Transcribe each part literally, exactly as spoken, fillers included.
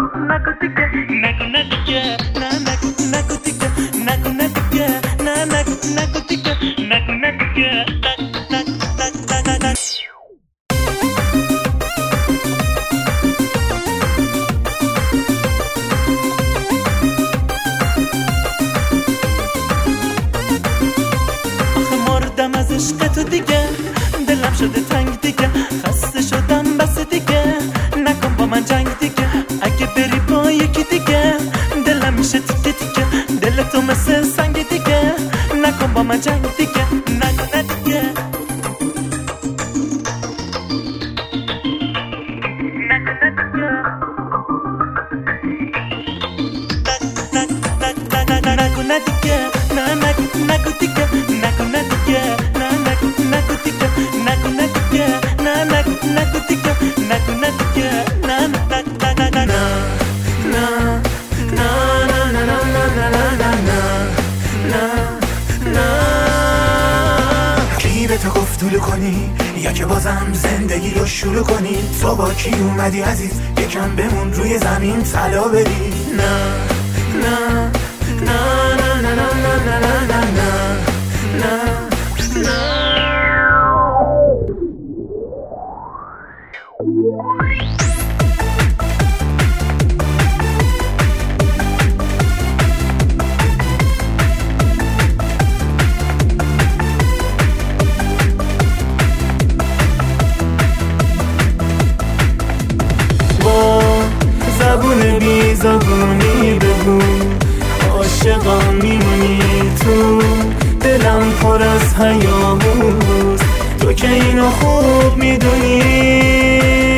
نگو دیگه نگو نگو دیگه نه نگو نگو دیگه نگو نگو دیگه نه نگو نگو دیگه نگو نگو دیگه آخه مردم از عشق تو دیگه دلم شده تنگ دیگه خسته شدم بس دیگه نکن با من جنگ دیگه اگه بری با یکی دیگه دلم میشه تیکه تیکه دل تو مثل سنگ دیگه نکن با من جنگ دیگه نگو نه دیگه نگو نه دیگه نگو نه دیگه نه نگو نگو دیگه نگو نه دیگه نه نگو نگو دیگه نگو نه دیگه نه نگو نگو دیگه نگو نه دیگه نه نه نه نه نه به تو گفتگو کنی یا که بازم زندگی رو شروع کنی تو با کی اومدی عزیز یکم بمون روی زمین طلا بری نه نه نه نه نه نه نه نه نه نه نه زبون بی زبونی بگو عاشقم میمونی تو دلم پر از هیاهوست تو که اینو خوب میدونی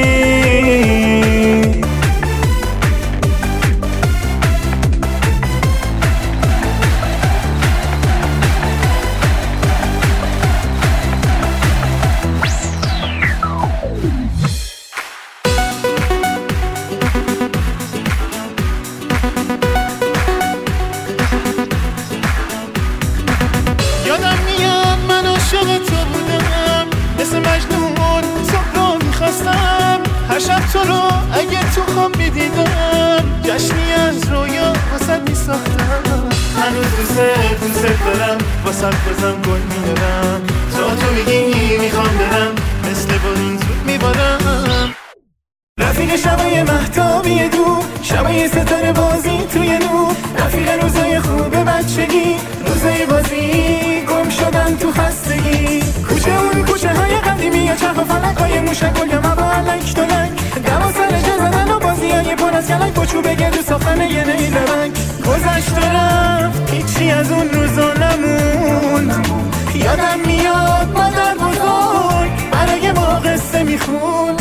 یادم میاد من عاشق تو بودم مثل مجنون تو رو میخواستم هر شب تو رو اگه تو خواب میدیدم جشنی از رویا واسد میساختم هنوز دوست دوست دارم واسد بازم گل میدارم تا تو میگی میخوام برم مثل بارون زود میبارم رفیق شبای مهتابی دو شبای ستاره بازی توی نور رفیق روزای خوب بچگی روزای بازی گم شدن تو خستگی کوچه اون کوچه های قدیمی یا چرخ و فلک های موشک و یا مبالک دلک دما سر جا زدن و بازی های پر از کلک با چوب گردو ساختن یه نیل رنگ گذشت و رفت هیچی از اون روزا نموند یادم میاد مادر بزرگ برای ما قصه میخون